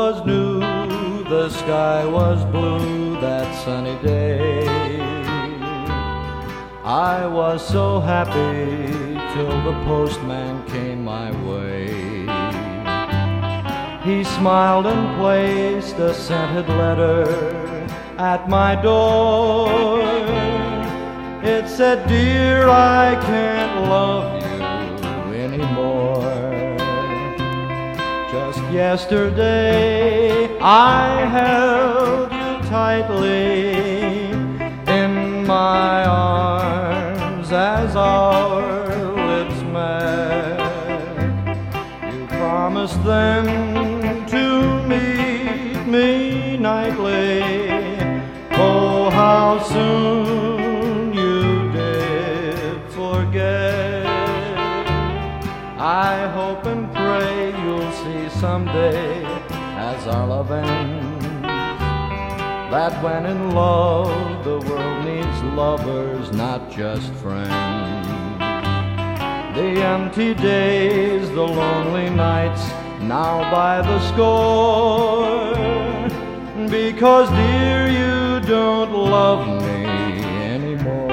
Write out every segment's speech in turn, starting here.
was new, the sky was blue that sunny day. I was so happy till the postman came my way. He smiled and placed a scented letter at my door. It said, "Dear, I can't love you anymore." Just yesterday I held you tightly in my arms as our lips met. You promised then to meet me nightly. Oh, how soon you did forget. I hope and pray you'll see someday, as our love ends, that when in love the world needs lovers, not just friends. The empty days, the lonely nights, now by the score, because dear, you don't love me anymore.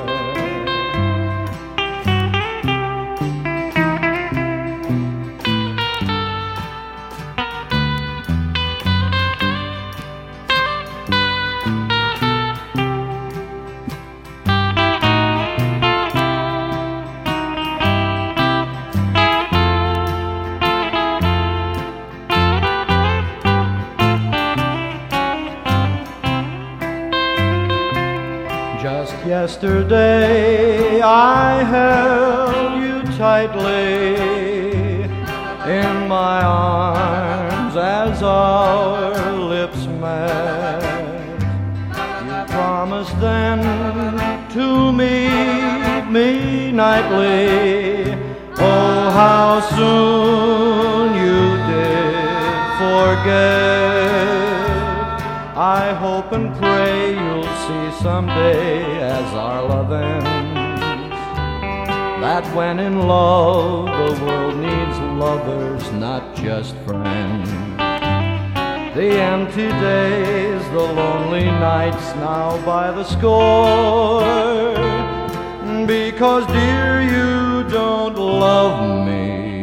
Just yesterday I held you tightly in my arms as our lips met. You promised then to meet me nightly. Oh, how soon you did forget. I hope and pray you'll see someday, as our love ends, that when in love the world needs lovers, not just friends. The empty days, the lonely nights, now by the score, because dear, you don't love me